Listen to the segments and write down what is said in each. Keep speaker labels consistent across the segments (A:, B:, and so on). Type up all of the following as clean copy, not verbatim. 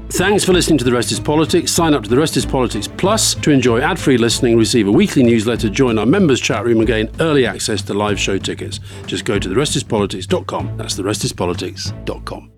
A: Thanks for listening to The Rest is Politics. Sign up to The Rest is Politics Plus to enjoy ad-free listening, receive a weekly newsletter, join our members' chat room and gain early access to live show tickets. Just go to therestispolitics.com. That's therestispolitics.com.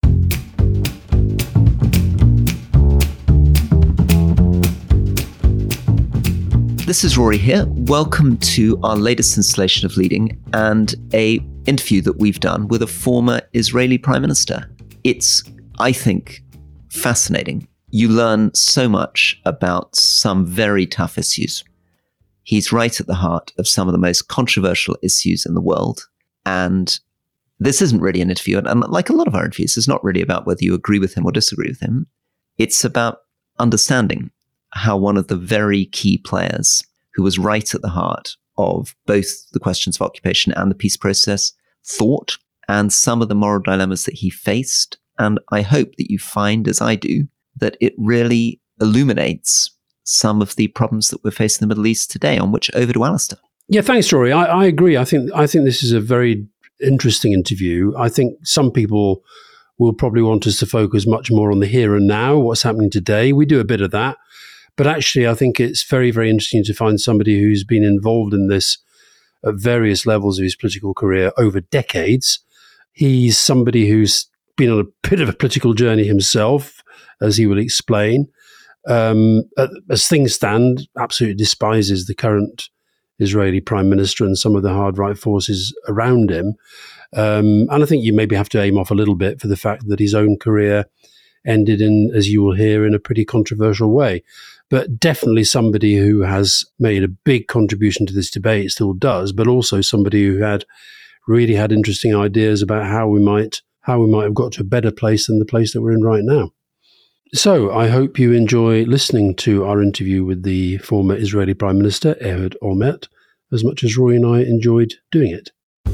B: This is Rory here. Welcome to our latest installation of Leading and a interview that we've done with a former Israeli Prime Minister. It's, I think, fascinating. You learn so much about some very tough issues. He's right at the heart of some of the most controversial issues in the world. And this isn't really an interview. And like a lot of our interviews, it's not really about whether you agree with him or disagree with him. It's about understanding how one of the very key players who was right at the heart of both the questions of occupation and the peace process thought, and some of the moral dilemmas that he faced. And I hope that you find, as I do, that it really illuminates some of the problems that we're facing in the Middle East today, on which over to Alistair.
A: Yeah, thanks, Rory. I agree. I think this is a very interesting interview. I think some people will probably want us to focus much more on the here and now, what's happening today. We do a bit of that. But actually, I think it's very, very interesting to find somebody who's been involved in this at various levels of his political career over decades. He's somebody who's been on a bit of a political journey himself, as he will explain. As things stand, absolutely despises the current Israeli Prime Minister and some of the hard right forces around him. And I think you maybe have to aim off a little bit for the fact that his own career ended in, as you will hear, in a pretty controversial way. But definitely somebody who has made a big contribution to this debate, still does, but also somebody who really had interesting ideas about how we might have got to a better place than the place that we're in right now. So I hope you enjoy listening to our interview with the former Israeli Prime Minister, Ehud Olmert, as much as Roy and I enjoyed doing it.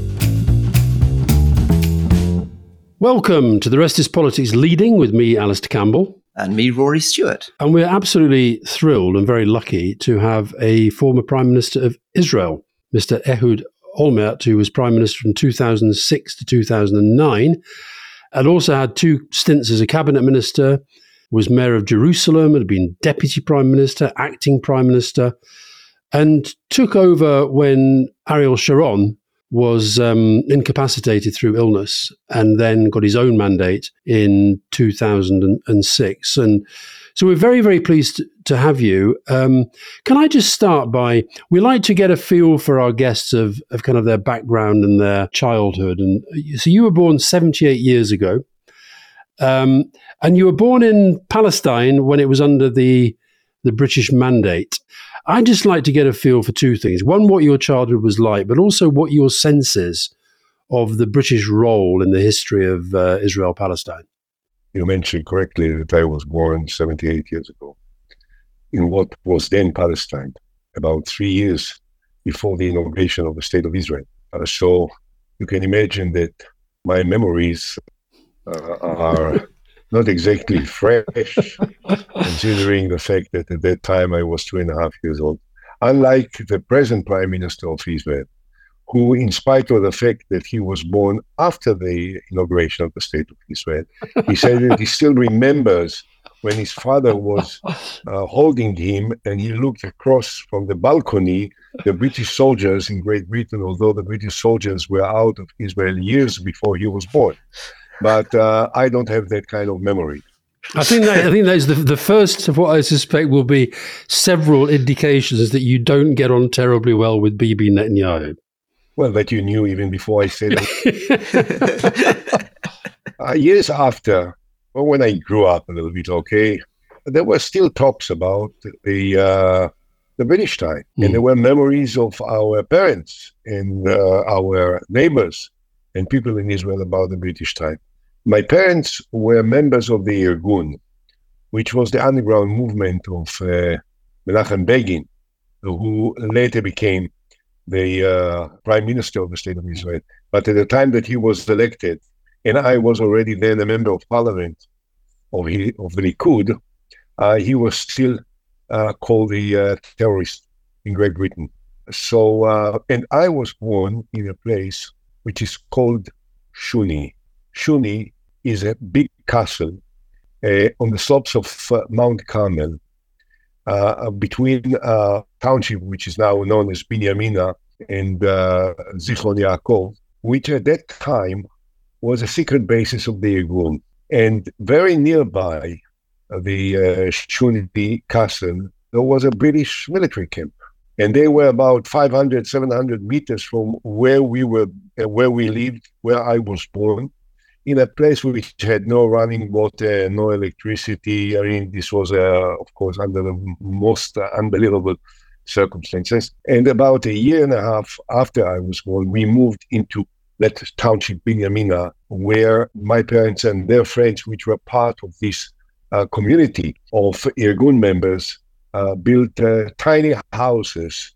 A: Welcome to The Rest is Politics Leading with me, Alistair Campbell.
B: And me, Rory Stewart.
A: And we're absolutely thrilled and very lucky to have a former Prime Minister of Israel, Mr. Ehud Olmert, who was Prime Minister from 2006 to 2009, and also had two stints as a cabinet minister, was mayor of Jerusalem, had been deputy prime minister, acting prime minister, and took over when Ariel Sharon was incapacitated through illness, and then got his own mandate in 2006. And so we're very, very pleased to have you. Can I just start by, we like to get a feel for our guests of kind of their background and their childhood. And so you were born 78 years ago, and you were born in Palestine when it was under the British mandate. I'd just like to get a feel for two things. One, what your childhood was like, but also what your sense is of the British role in the history of Israel-Palestine.
C: You mentioned correctly that I was born 78 years ago in what was then Palestine, about 3 years before the inauguration of the State of Israel. So you can imagine that my memories are not exactly fresh, considering the fact that at that time I was 2.5 years old. Unlike the present Prime Minister of Israel, who, in spite of the fact that he was born after the inauguration of the State of Israel, he said that he still remembers when his father was holding him and he looked across from the balcony, the British soldiers in Great Britain, although the British soldiers were out of Israel years before he was born. But I don't have that kind of memory.
A: I think that's the first of what I suspect will be several indications that you don't get on terribly well with Bibi Netanyahu.
C: Well, that you knew even before I said it. Years after, well, when I grew up a little bit, there were still talks about the British time. And there were memories of our parents and our neighbors and people in Israel about the British time. My parents were members of the Irgun, which was the underground movement of Menachem Begin, who later became the Prime Minister of the State of Israel. But at the time that he was elected, and I was already then a member of parliament of the Likud, he was still called a terrorist in Great Britain. So, and I was born in a place which is called Shuni. Shuni is a big castle on the slopes of Mount Carmel, between township, which is now known as Binyamina, and Zichron Yaakov, which at that time was a secret basis of the Irgun. And very nearby the Shuniti castle, there was a British military camp. And they were about 500, 700 meters from where we lived, where I was born, in a place which had no running water, no electricity. I mean, this was, of course, under the most unbelievable circumstances. And about a year and a half after I was born, we moved into that township, Binyamina, where my parents and their friends, which were part of this community of Irgun members, built tiny houses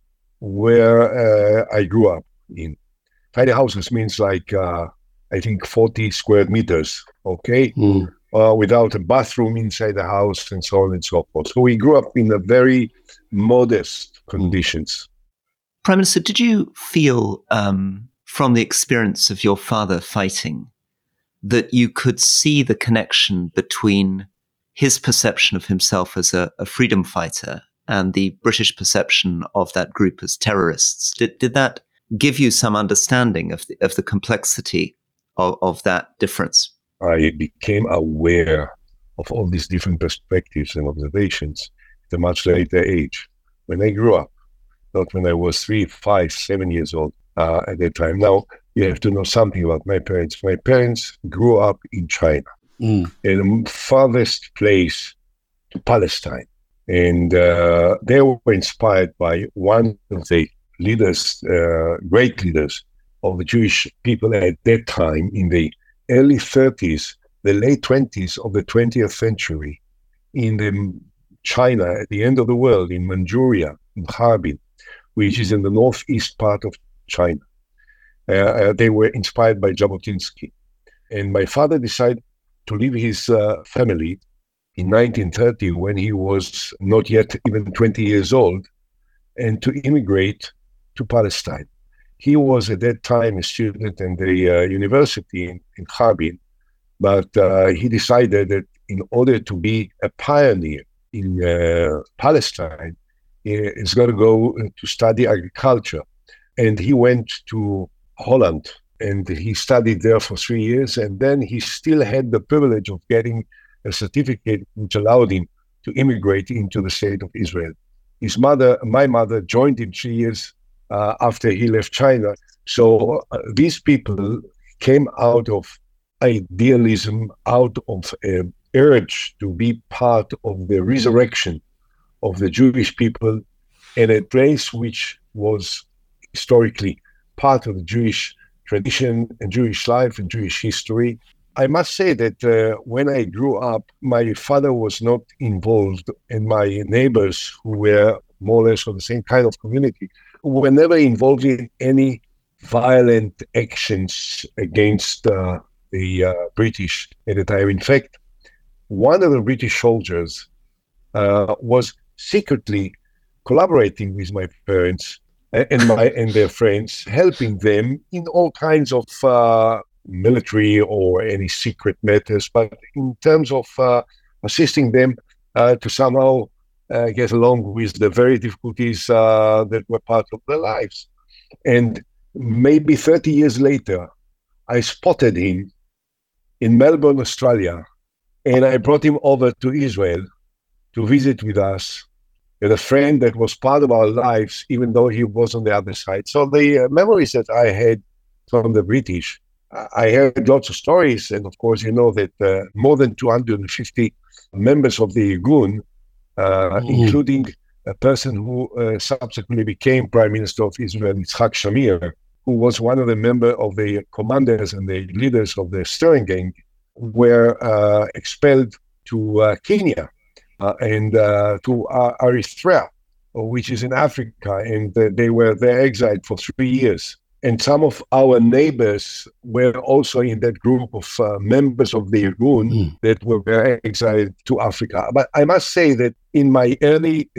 C: where I grew up in. Tiny houses means like, I think, 40 square meters, okay? Without a bathroom inside the house and so on and so forth. So we grew up in a very modest conditions.
B: Prime Minister, did you feel from the experience of your father fighting that you could see the connection between his perception of himself as a freedom fighter and the British perception of that group as terrorists? Did that give you some understanding of the complexity of that difference?
C: I became aware of all these different perspectives and observations at a much later age. When I grew up, not when I was 3, 5, 7 years old at that time. Now, you have to know something about my parents. My parents grew up in China, in the farthest place to Palestine. And they were inspired by one of the leaders, great leaders of the Jewish people at that time in the early 30s, the late 20s of the 20th century, in China, at the end of the world, in Manchuria, in Harbin, which is in the northeast part of China. They were inspired by Jabotinsky. And my father decided to leave his family in 1930, when he was not yet even 20 years old, and to immigrate to Palestine. He was at that time a student in the university in Harbin, but he decided that in order to be a pioneer in Palestine, he's got to go to study agriculture. And he went to Holland, and he studied there for 3 years, and then he still had the privilege of getting a certificate which allowed him to immigrate into the state of Israel. My mother, joined him 3 years after he left China. So these people came out of idealism, out of an urge to be part of the resurrection of the Jewish people in a place which was historically part of the Jewish tradition and Jewish life and Jewish history. I must say that when I grew up, my father was not involved, and my neighbors, who were more or less of the same kind of community, were never involved in any violent actions against the British at the time. In fact, one of the British soldiers was secretly collaborating with my parents and their friends, helping them in all kinds of military or any secret matters, but in terms of assisting them to somehow get along with the very difficulties that were part of their lives. And maybe 30 years later, I spotted him in Melbourne, Australia, and I brought him over to Israel to visit with us, with a friend that was part of our lives, even though he was on the other side. So the memories that I had from the British, I heard lots of stories, and of course, you know that more than 250 members of the Irgun, including a person who subsequently became Prime Minister of Israel, Yitzhak Shamir, who was one of the members of the commanders and the leaders of the Stern Gang, were expelled to Kenya and to Eritrea, which is in Africa, and they were there exiled for 3 years. And some of our neighbors were also in that group of members of the Irgun that were exiled to Africa. But I must say that in my early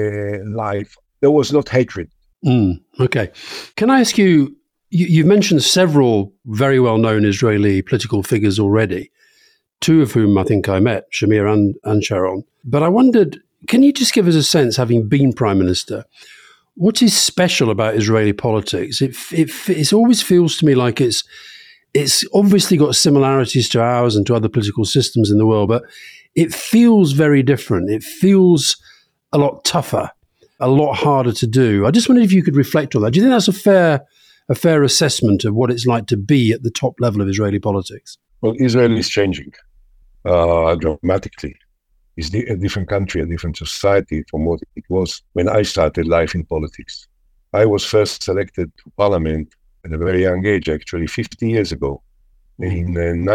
C: life, there was not hatred.
A: Okay. Can I ask you, you've mentioned several very well-known Israeli political figures already. two of whom I think I met, Shamir and Sharon. But I wondered, can you just give us a sense, having been Prime Minister, what is special about Israeli politics? It always feels to me like it's obviously got similarities to ours and to other political systems in the world, but it feels very different. It feels a lot tougher, a lot harder to do. I just wondered if you could reflect on that. Do you think that's a fair assessment of what it's like to be at the top level of Israeli politics?
C: Well, Israel is changing dramatically. It's a different country, a different society from what it was when I started life in politics. I was first elected to parliament at a very young age, actually 50 years ago, in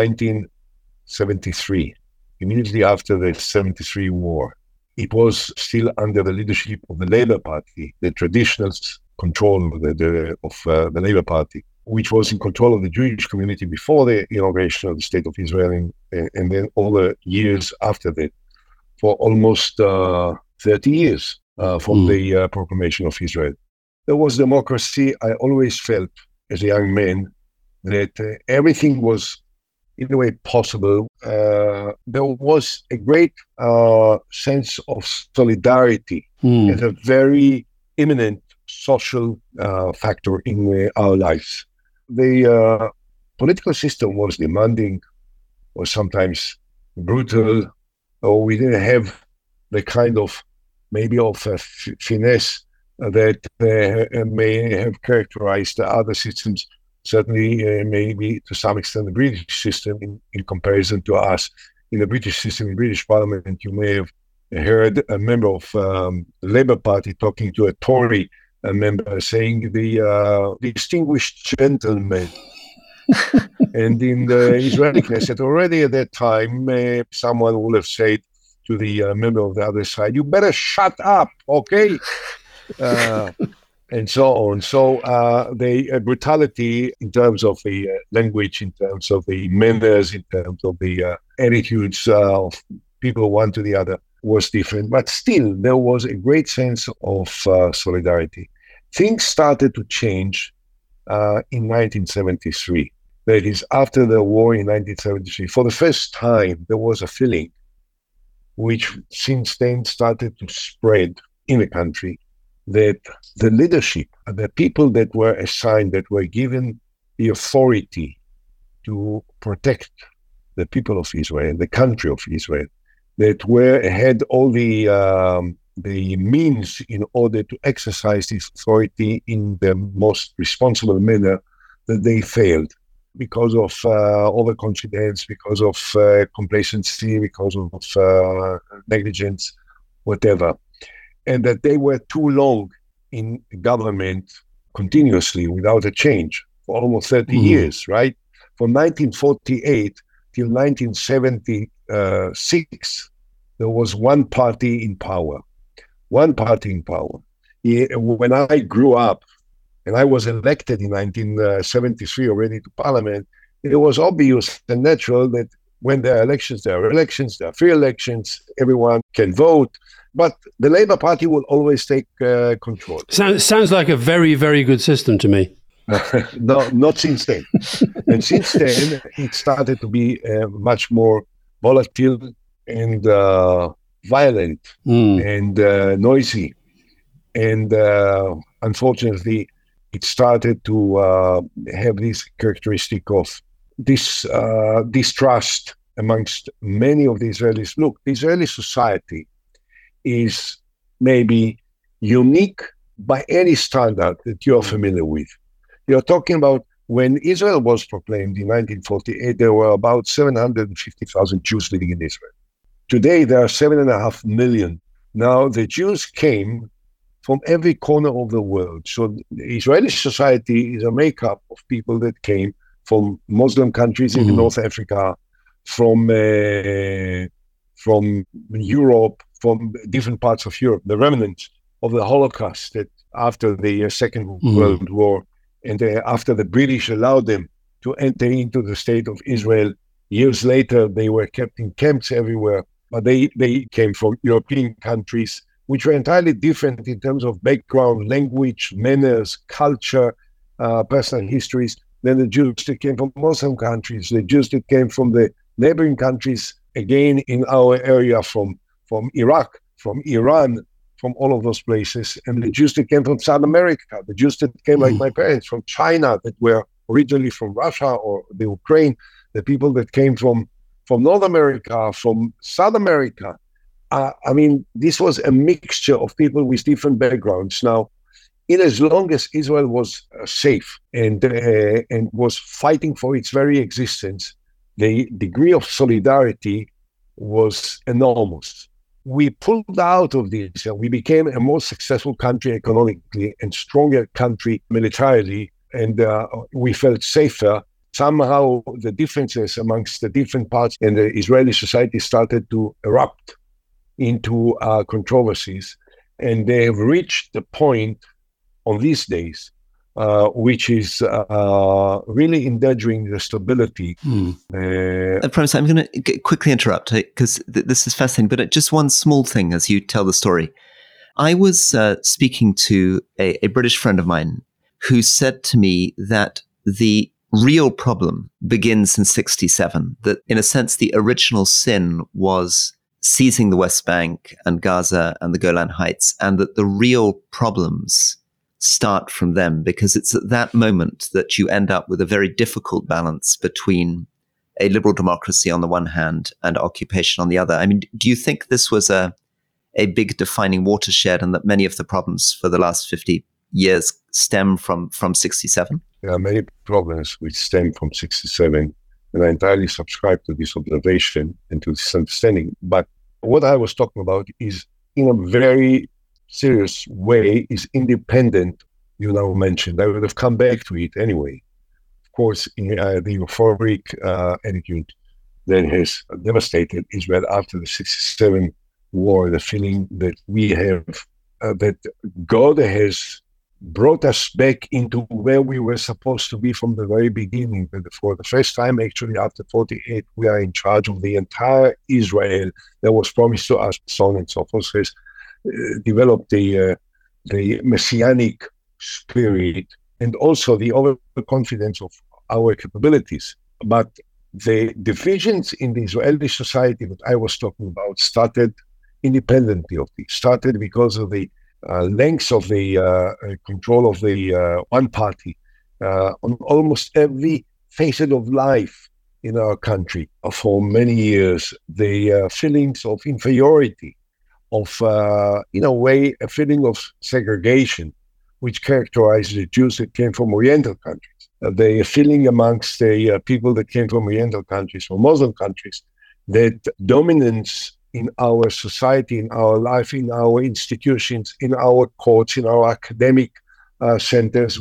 C: 1973, immediately after the 73 war. It was still under the leadership of the Labour Party, the traditional control of the Labour Party, which was in control of the Jewish community before the inauguration of the State of Israel, and then all the years after that, for almost 30 years from the proclamation of Israel. There was democracy. I always felt, as a young man, that everything was, in a way, possible. There was a great sense of solidarity as a very imminent social factor in our lives. The political system was demanding, was sometimes brutal, or we didn't have the kind of finesse that may have characterized other systems, certainly maybe to some extent the British system in comparison to us. In the British system, in British Parliament, you may have heard a member of the Labour Party talking to a Tory member saying the distinguished gentleman. And in the Israeli Knesset, already at that time, someone would have said to the member of the other side, "You better shut up, okay?" And so on. So the brutality in terms of the language, in terms of the manners, in terms of the attitudes of people one to the other was different. But still, there was a great sense of solidarity. Things started to change in 1973. That is, after the war in 1973, for the first time, there was a feeling which since then started to spread in the country, that the leadership, the people that were assigned, that were given the authority to protect the people of Israel, the country of Israel, that had all the means in order to exercise this authority in the most responsible manner, that they failed because of overconfidence, because of complacency, because of negligence, whatever. And that they were too long in government continuously without a change for almost 30 years, right? From 1948 till 1976, there was one party in power. One party in power. When I grew up, and I was elected in 1973 already to parliament, it was obvious and natural that when there are elections, there are free elections, everyone can vote. But the Labour Party will always take control.
A: Sounds like a very, very good system to me.
C: No, not since then. And since then, it started to be much more volatile and violent and noisy. And unfortunately, it started to have this characteristic of this distrust amongst many of the Israelis. Look, the Israeli society is maybe unique by any standard that you're familiar with. You're talking about when Israel was proclaimed in 1948, there were about 750,000 Jews living in Israel. Today, there are 7.5 million. Now, the Jews came from every corner of the world. So the Israeli society is a makeup of people that came from Muslim countries in North Africa, from Europe, from different parts of Europe, the remnants of the Holocaust that after the Second World War, and after the British allowed them to enter into the state of Israel. Years later, they were kept in camps everywhere, but they came from European countries, which were entirely different in terms of background, language, manners, culture, personal histories, than the Jews that came from Muslim countries, the Jews that came from the neighboring countries, again, in our area from Iraq, from Iran, from all of those places, and the Jews that came from South America, the Jews that came like my parents from China, that were originally from Russia or the Ukraine, the people that came from North America, from South America. I mean, this was a mixture of people with different backgrounds. Now, in as long as Israel was safe and was fighting for its very existence, the degree of solidarity was enormous. We pulled out of this and we became a more successful country economically and stronger country militarily, and we felt safer. Somehow the differences amongst the different parts in the Israeli society started to erupt into controversies, and they have reached the point on these days which is really endangering the stability.
B: I promise I'm going to quickly interrupt because this is fascinating, but just one small thing as you tell the story. I was speaking to a British friend of mine who said to me that the real problem begins in 1967, that in a sense the original sin was seizing the West Bank and Gaza and the Golan Heights, and that the real problems start from them, because it's at that moment that you end up with a very difficult balance between a liberal democracy on the one hand and occupation on the other. I mean, do you think this was a big defining watershed, and that many of the problems for the last 50 years stem from 67?
C: There are many problems which stem from 67, and I entirely subscribe to this observation and to this understanding. But what I was talking about is, in a very serious way, is independent. You now mentioned, I would have come back to it anyway. Of course, the euphoric attitude that has devastated Israel after the 67 war, the feeling that we have, that God has brought us back into where we were supposed to be from the very beginning. But for the first time, actually, after 48, we are in charge of the entire Israel that was promised to us, so on and so forth. Has developed the messianic spirit and also the overconfidence of our capabilities. But the divisions in the Israeli society that I was talking about started independently of this, started because of the lengths of the control of the one party on almost every facet of life in our country for many years. The feelings of inferiority, of, in a way, a feeling of segregation, which characterized the Jews that came from Oriental countries. The feeling amongst the people that came from Oriental countries or Muslim countries, that dominance in our society, in our life, in our institutions, in our courts, in our academic centers,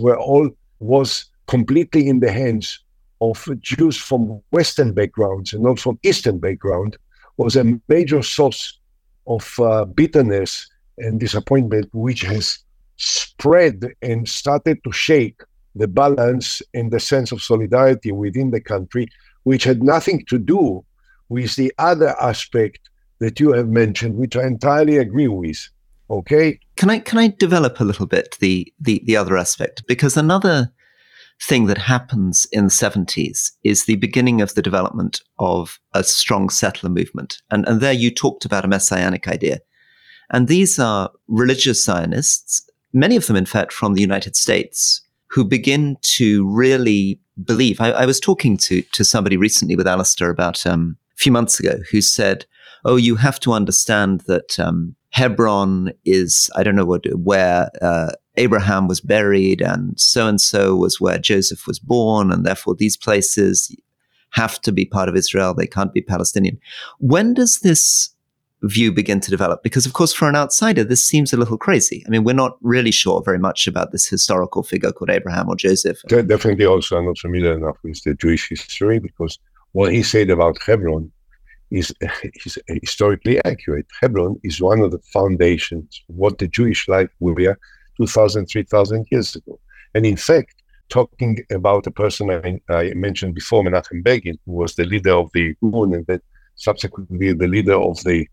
C: was completely in the hands of Jews from Western backgrounds and not from Eastern background, was a major source of bitterness and disappointment, which has spread and started to shake the balance and the sense of solidarity within the country, which had nothing to do with the other aspect that you have mentioned, which I entirely agree with. Okay?
B: Can I develop a little bit the other aspect? Because another thing that happens in the 70s is the beginning of the development of a strong settler movement. And there you talked about a messianic idea. And these are religious Zionists, many of them, in fact, from the United States, who begin to really believe. I was talking to somebody recently with Alistair about a few months ago who said, oh, you have to understand that Hebron is, I don't know where Abraham was buried, and so was where Joseph was born, and therefore these places have to be part of Israel. They can't be Palestinian. When does this view begin to develop? Because, of course, for an outsider, this seems a little crazy. I mean, we're not really sure very much about this historical figure called Abraham or Joseph.
C: Definitely also I'm not familiar enough with the Jewish history, because what he said about Hebron is historically accurate. Hebron is one of the foundations of what the Jewish life were 2,000, 3,000 years ago. And in fact, talking about a person I mentioned before, Menachem Begin, who was the leader of the Irgun and then subsequently the leader of the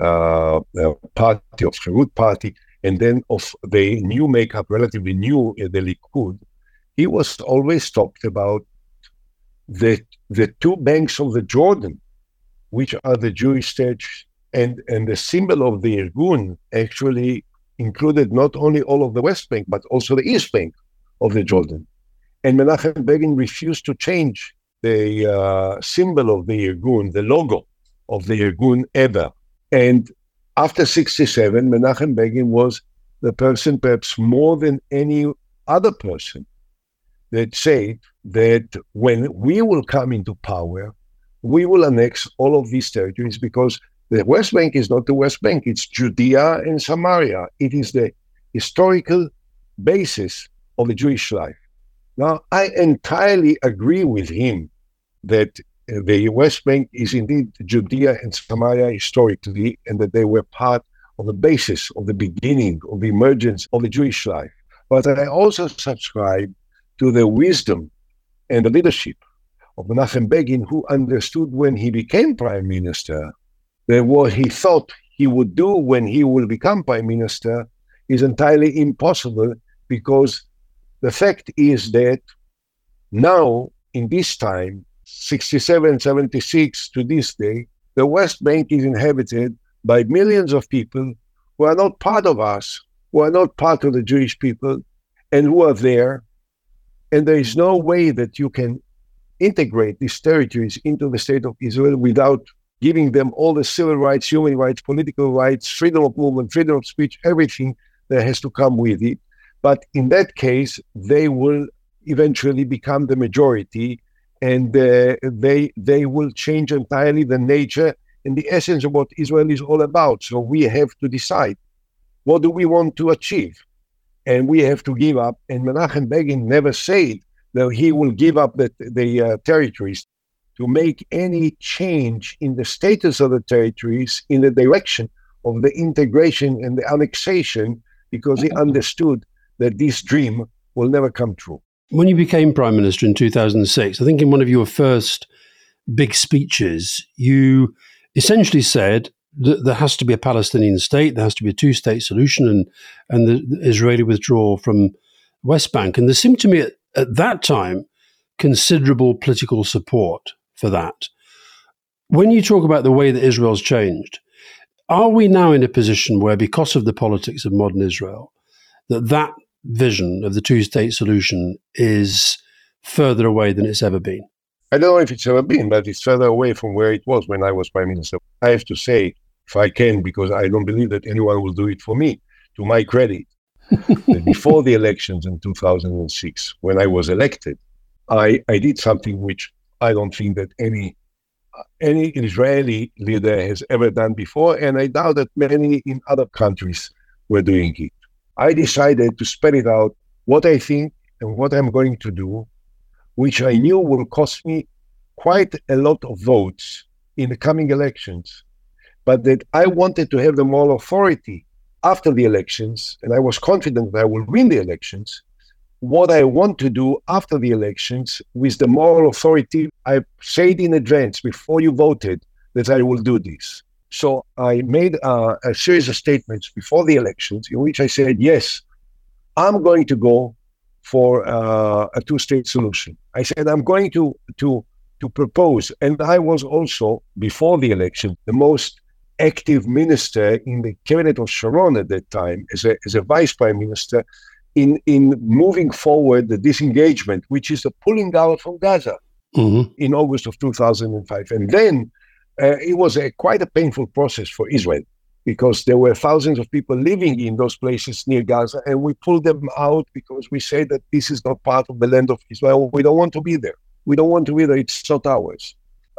C: party, of Herut party, and then of the new makeup, relatively new, the Likud, he was always talked about the two banks of the Jordan, which are the Jewish states, and the symbol of the Irgun actually included not only all of the West Bank, but also the East Bank of the Jordan. And Menachem Begin refused to change the symbol of the Irgun, the logo of the Irgun ever. And after 67, Menachem Begin was the person, perhaps more than any other person, that said that when we will come into power, we will annex all of these territories, because the West Bank is not the West Bank, it's Judea and Samaria. It is the historical basis of the Jewish life. Now, I entirely agree with him that the West Bank is indeed Judea and Samaria historically, and that they were part of the basis of the beginning of the emergence of the Jewish life. But I also subscribe to the wisdom and the leadership of Menachem Begin, who understood when he became prime minister that what he thought he would do when he will become prime minister is entirely impossible, because the fact is that now, in this time, 67, 76 to this day, the West Bank is inhabited by millions of people who are not part of us, who are not part of the Jewish people, and who are there. And there is no way that you can integrate these territories into the state of Israel without giving them all the civil rights, human rights, political rights, freedom of movement, freedom of speech, everything that has to come with it. But in that case, they will eventually become the majority, and they will change entirely the nature and the essence of what Israel is all about. So we have to decide, what do we want to achieve? And we have to give up. And Menachem Begin never said that he will give up the territories to make any change in the status of the territories in the direction of the integration and the annexation, because he understood that this dream will never come true.
A: When you became prime minister in 2006, I think in one of your first big speeches, you essentially said that there has to be a Palestinian state, there has to be a two-state solution, and the Israeli withdrawal from West Bank. And there seemed to me at that time considerable political support for that. When you talk about the way that Israel's changed, are we now in a position where, because of the politics of modern Israel, that vision of the two-state solution is further away than it's ever been?
C: I don't know if it's ever been, but it's further away from where it was when I was prime minister. I have to say, if I can, because I don't believe that anyone will do it for me, to my credit, that before the elections in 2006, when I was elected, I did something which I don't think that any Israeli leader has ever done before, and I doubt that many in other countries were doing it. I decided to spell it out, what I think and what I'm going to do, which I knew will cost me quite a lot of votes in the coming elections, but that I wanted to have the moral authority after the elections, and I was confident that I will win the elections. What I want to do after the elections with the moral authority, I said in advance, before you voted, that I will do this. So I made a series of statements before the elections in which I said, yes, I'm going to go for a two-state solution. I said, I'm going to propose, and I was also, before the election, the most active minister in the cabinet of Sharon at that time, as a vice prime minister, in moving forward the disengagement, which is the pulling out from Gaza in August of 2005. And then it was quite a painful process for Israel, because there were thousands of people living in those places near Gaza, and we pulled them out because we said that this is not part of the land of Israel. We don't want to be there. We don't want to be there. It's not ours.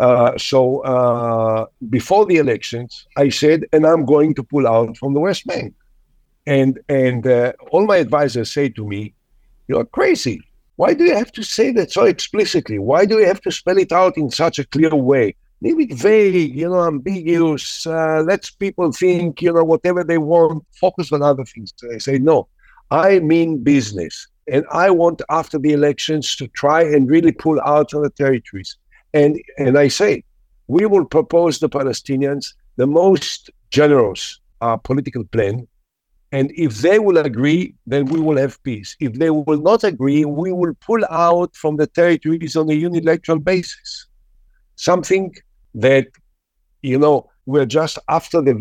C: So before the elections, I said, and I'm going to pull out from the West Bank. And all my advisors say to me, you're crazy. Why do you have to say that so explicitly? Why do you have to spell it out in such a clear way? Leave it vague, ambiguous. Let people think, whatever they want, focus on other things. I say, no, I mean business. And I want, after the elections, to try and really pull out on the territories. And I say, we will propose the Palestinians the most generous political plan. And if they will agree, then we will have peace. If they will not agree, we will pull out from the territories on a unilateral basis. Something that we're just after the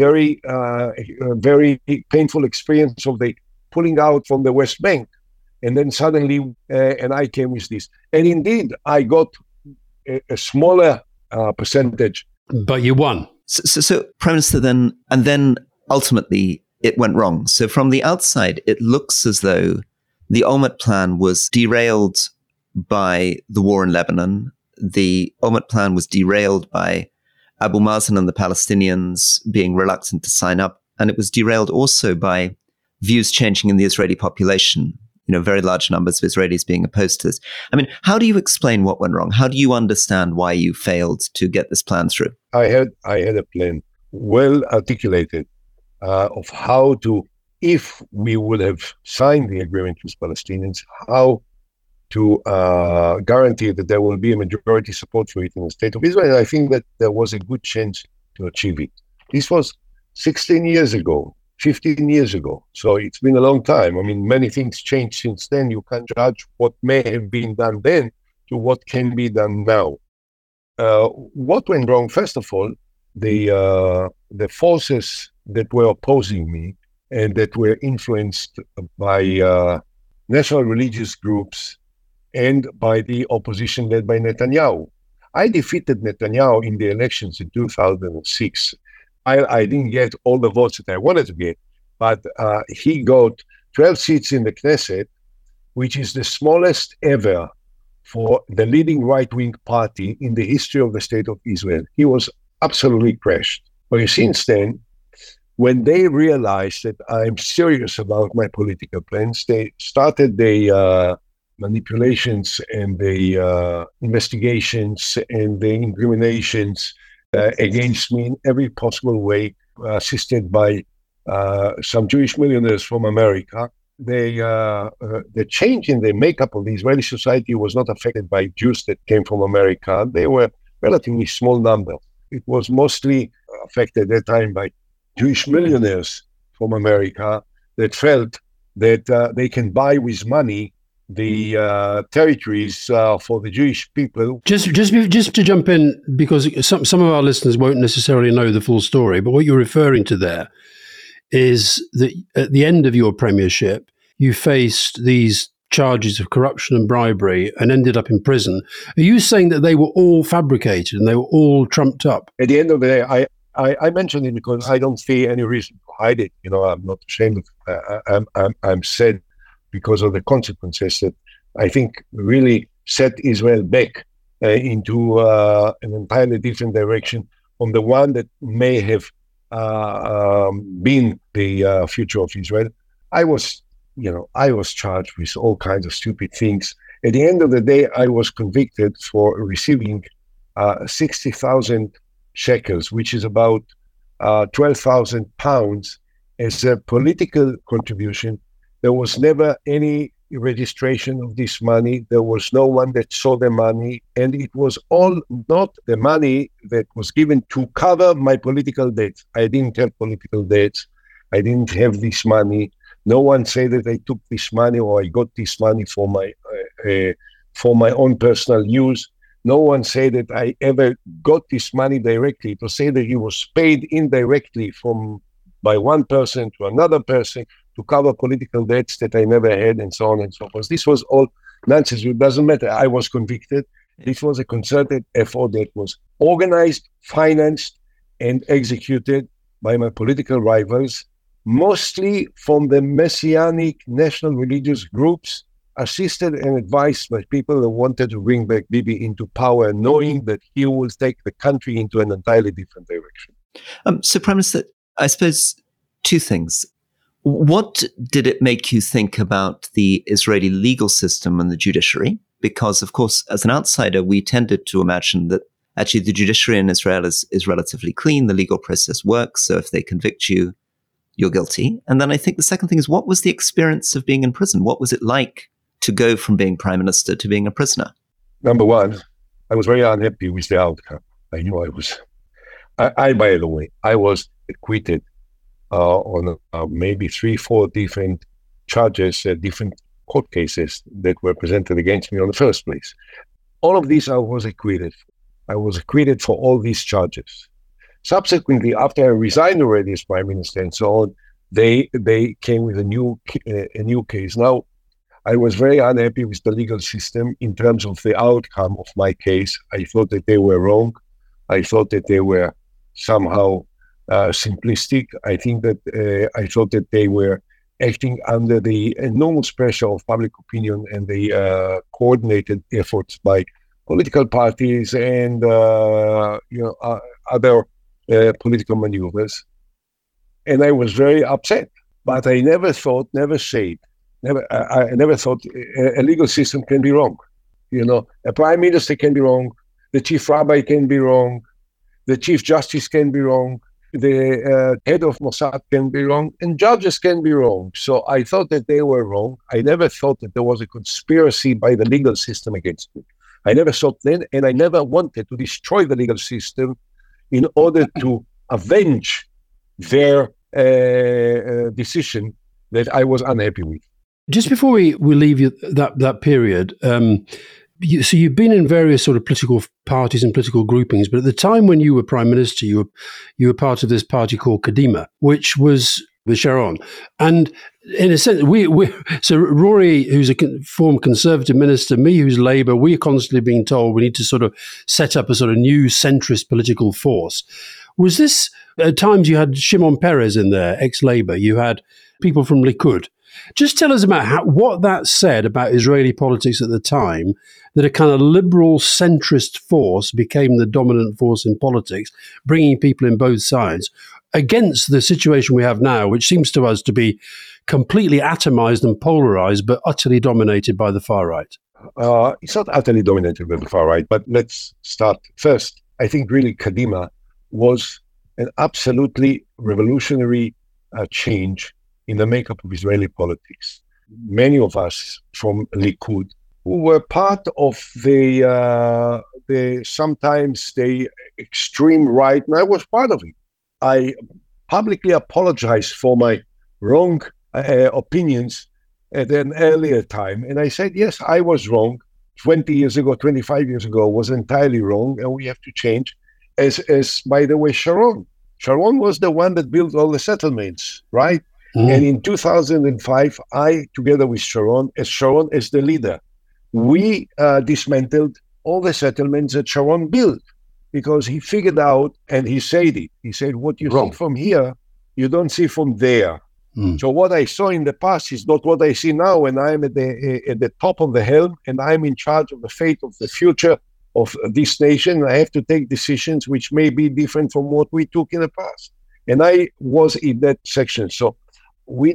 C: very painful experience of the pulling out from the West Bank. And then suddenly, and I came with this. And indeed, I got a smaller percentage.
A: But you won.
B: So Prime Minister, then ultimately it went wrong. So from the outside, it looks as though the Olmert plan was derailed by the war in Lebanon. The Olmert plan was derailed by Abu Mazen and the Palestinians being reluctant to sign up. And it was derailed also by views changing in the Israeli population, very large numbers of Israelis being opposed to this. I mean, how do you explain what went wrong? How do you understand why you failed to get this plan through?
C: I had a plan well articulated of how to, if we would have signed the agreement with Palestinians, how to guarantee that there will be a majority support for it in the state of Israel. And I think that there was a good chance to achieve it. This was 16 years ago. 15 years ago. So it's been a long time. I mean, many things changed since then. You can judge what may have been done then to what can be done now. What went wrong? First of all, the forces that were opposing me and that were influenced by national religious groups and by the opposition led by Netanyahu. I defeated Netanyahu in the elections in 2006. I didn't get all the votes that I wanted to get, but he got 12 seats in the Knesset, which is the smallest ever for the leading right-wing party in the history of the state of Israel. He was absolutely crushed. But since then, when they realized that I'm serious about my political plans, they started the manipulations and the investigations and the incriminations against me in every possible way, assisted by some Jewish millionaires from America. The change in the makeup of the Israeli society was not affected by Jews that came from America. They were relatively small numbers. It was mostly affected at that time by Jewish millionaires from America that felt that they can buy with money the territories for the Jewish people.
A: Just to jump in, because some of our listeners won't necessarily know the full story, but what you're referring to there is that at the end of your premiership, you faced these charges of corruption and bribery and ended up in prison. Are you saying that they were all fabricated and they were all trumped up?
C: At the end of the day, I mentioned it because I don't see any reason to hide it. I'm not ashamed of it. I'm sad because of the consequences that I think really set Israel back into an entirely different direction from the one that may have been the future of Israel. I was charged with all kinds of stupid things. At the end of the day, I was convicted for receiving 60,000 shekels, which is about 12,000 pounds, as a political contribution. There was never any registration of this money. There was no one that saw the money. And it was all not the money that was given to cover my political debts. I didn't have political debts. I didn't have this money. No one said that I took this money or I got this money for my own personal use. No one said that I ever got this money directly. It was said that it was paid indirectly by one person to another person to cover political debts that I never had, and so on and so forth. This was all nonsense. It doesn't matter. I was convicted. This was a concerted effort that was organized, financed, and executed by my political rivals, mostly from the Messianic national religious groups, assisted and advised by people that wanted to bring back Bibi into power, knowing that he will take the country into an entirely different direction.
B: So, Prime Minister, I suppose two things. What did it make you think about the Israeli legal system and the judiciary? Because, of course, as an outsider, we tended to imagine that actually the judiciary in Israel is relatively clean. The legal process works. So if they convict you, you're guilty. And then I think the second thing is, what was the experience of being in prison? What was it like to go from being prime minister to being a prisoner? Number
C: one, I was very unhappy with the outcome. I knew I was. By the way, I was acquitted on maybe 3-4 different charges, different court cases that were presented against me in the first place. All of these I was acquitted. I was acquitted for all these charges. Subsequently, after I resigned already as prime minister and so on, they came with a new case. Now, I was very unhappy with the legal system in terms of the outcome of my case. I thought that they were wrong. I thought that they were somehow simplistic. I thought that they were acting under the enormous pressure of public opinion and the coordinated efforts by political parties and other political maneuvers. And I was very upset. But I never thought a legal system can be wrong. A prime minister can be wrong. The chief rabbi can be wrong. The chief justice can be wrong. The head of Mossad can be wrong. And judges can be wrong. So I thought that they were wrong. I never thought that there was a conspiracy by the legal system against me. I never thought then, and I never wanted to destroy the legal system in order to avenge their decision that I was unhappy with.
A: Just before we leave you that period, so you've been in various sort of political parties and political groupings, but at the time when you were prime minister, you were part of this party called Kadima, which was with Sharon. And in a sense, so Rory, who's a former Conservative minister, me, who's Labour, we're constantly being told we need to sort of set up a sort of new centrist political force. Was this, at times you had Shimon Peres in there, ex-Labour, you had people from Likud. Just tell us about what that said about Israeli politics at the time, that a kind of liberal centrist force became the dominant force in politics, bringing people in both sides, against the situation we have now, which seems to us to be completely atomized and polarized, but utterly dominated by the far right.
C: It's not utterly dominated by the far right, but let's start first. I think really Kadima was an absolutely revolutionary change in the makeup of Israeli politics. Many of us from Likud, who were part of the sometimes the extreme right, and I was part of it. I publicly apologized for my wrong opinions at an earlier time, and I said, yes, I was wrong. 20 years ago, 25 years ago, was entirely wrong, and we have to change. As by the way, Sharon was the one that built all the settlements, right? Mm. And in 2005, I, together with Sharon as the leader, we dismantled all the settlements that Sharon built, because he figured out, and he said it. He said, what you see from here, you don't see from there. Mm. So what I saw in the past is not what I see now when I'm at the top of the helm, and I'm in charge of the fate of the future of this nation. I have to take decisions which may be different from what we took in the past. And I was in that section. So we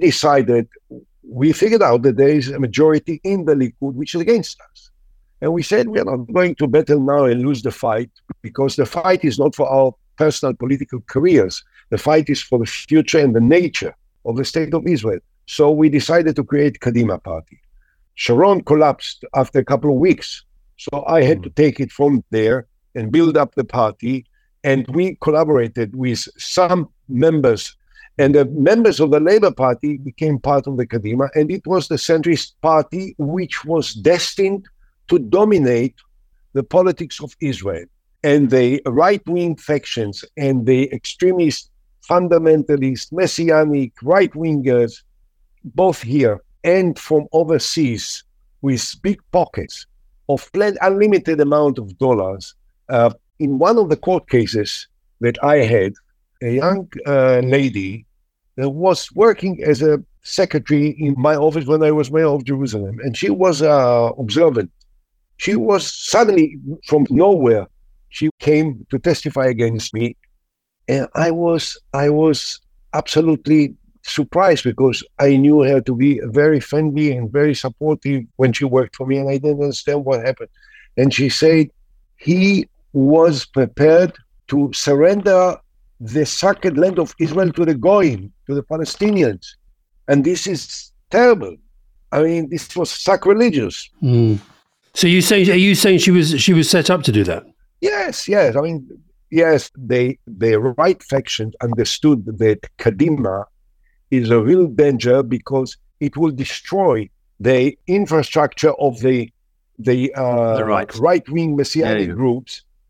C: figured out that there is a majority in the Likud which is against us. And we said, we are not going to battle now and lose the fight, because the fight is not for our personal political careers. The fight is for the future and the nature of the state of Israel. So we decided to create Kadima party. Sharon collapsed after a couple of weeks. So I had to take it from there and build up the party. And we collaborated with some members. And the members of the Labour Party became part of the Kadima. And it was the centrist party which was destined to dominate the politics of Israel. And the right-wing factions and the extremist, fundamentalist, messianic, right-wingers, both here and from overseas, with big pockets of unlimited amount of dollars. In one of the court cases that I had, a young lady that was working as a secretary in my office when I was mayor of Jerusalem, and she was observant. She was suddenly, from nowhere, she came to testify against me, and I was absolutely surprised, because I knew her to be very friendly and very supportive when she worked for me, and I didn't understand what happened. And she said he was prepared to surrender the sacred land of Israel to the Goyim, to the Palestinians. And this is terrible. I mean, this was sacrilegious. Mm.
A: So are you saying she was set up to do that?
C: Yes. I mean, yes, the right faction understood that Kadima is a real danger, because it will destroy the infrastructure of the right-wing messianic groups,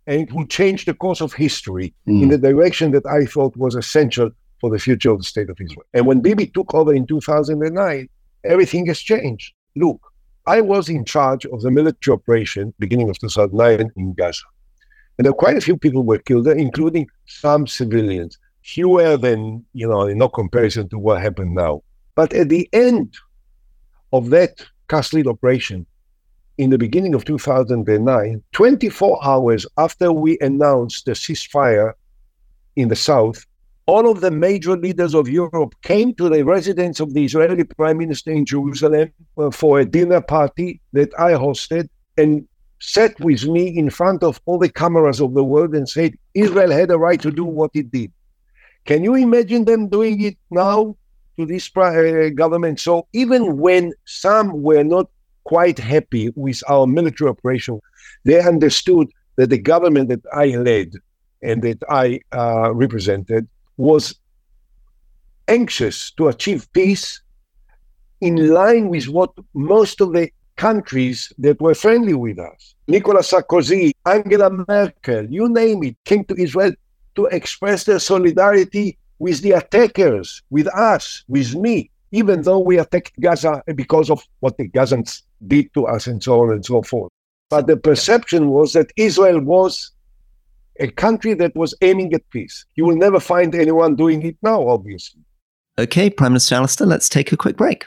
C: and it will change the course of history in the direction that I thought was essential for the future of the State of Israel. And when Bibi took over in 2009, everything has changed. Look, I was in charge of the military operation beginning of 2009 in Gaza. And there were quite a few people were killed there, including some civilians. Fewer than, in no comparison to what happened now. But at the end of that costly operation, in the beginning of 2009, 24 hours after we announced the ceasefire in the south, all of the major leaders of Europe came to the residence of the Israeli Prime Minister in Jerusalem for a dinner party that I hosted, and sat with me in front of all the cameras of the world and said, Israel had a right to do what it did. Can you imagine them doing it now to this government? So even when some were not quite happy with our military operation, they understood that the government that I led and that I represented was anxious to achieve peace in line with what most of the countries that were friendly with us, Nicolas Sarkozy, Angela Merkel, you name it, came to Israel to express their solidarity with the attackers, with us, with me, even though we attacked Gaza because of what the Gazans did to us and so on and so forth. But the perception was that Israel was a country that was aiming at peace. You will never find anyone doing it now, obviously.
B: Okay, Prime Minister Alastair, let's take a quick break.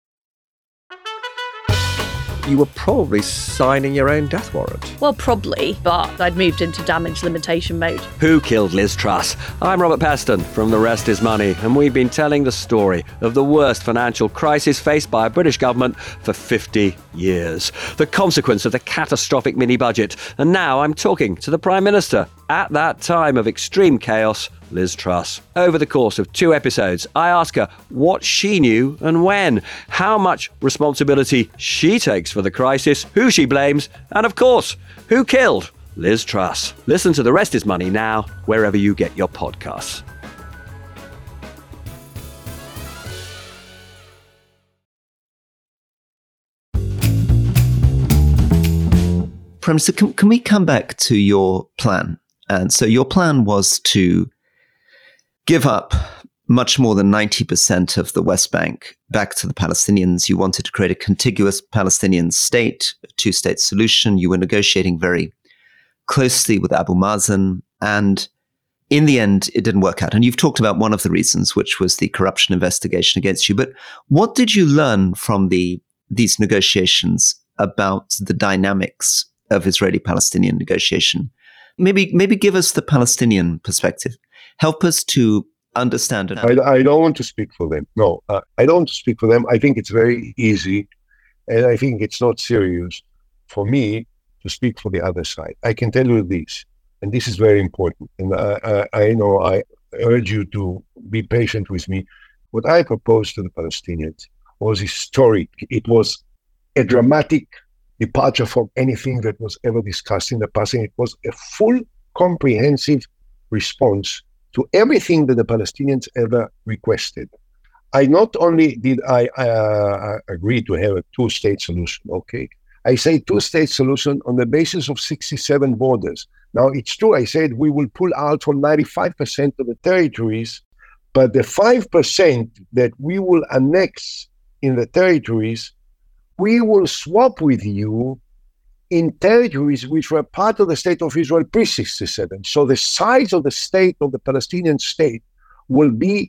D: You were probably signing your own death warrant.
E: Well, probably, but I'd moved into damage limitation mode.
D: Who killed Liz Truss? I'm Robert Peston from The Rest is Money, and we've been telling the story of the worst financial crisis faced by a British government for 50 years. The consequence of the catastrophic mini-budget. And now I'm talking to the Prime Minister at that time of extreme chaos, Liz Truss. Over the course of 2 episodes, I ask her what she knew and when, how much responsibility she takes for the crisis, who she blames, and of course, who killed Liz Truss. Listen to The Rest is Money now, wherever you get your podcasts.
B: Prime Minister, can we come back to your plan? And so your plan was to give up much more than 90% of the West Bank back to the Palestinians. You wanted to create a contiguous Palestinian state, a two-state solution. You were negotiating very closely with Abu Mazen. And in the end, it didn't work out. And you've talked about one of the reasons, which was the corruption investigation against you. But what did you learn from these negotiations about the dynamics of Israeli-Palestinian negotiation? Maybe give us the Palestinian perspective. Help us to understand it.
C: I don't want to speak for them. No, I don't want to speak for them. I think it's very easy, and I think it's not serious for me to speak for the other side. I can tell you this, and this is very important, and I know I urge you to be patient with me. What I proposed to the Palestinians was historic. It was a dramatic departure from anything that was ever discussed in the past, and it was a full, comprehensive response to everything that the Palestinians ever requested. I not only did I agree to have a two-state solution, okay? I say two-state solution on the basis of 67 borders. Now, it's true, I said we will pull out from 95% of the territories, but the 5% that we will annex in the territories, we will swap with you in territories which were part of the State of Israel pre-67. So the size of the state, of the Palestinian state, will be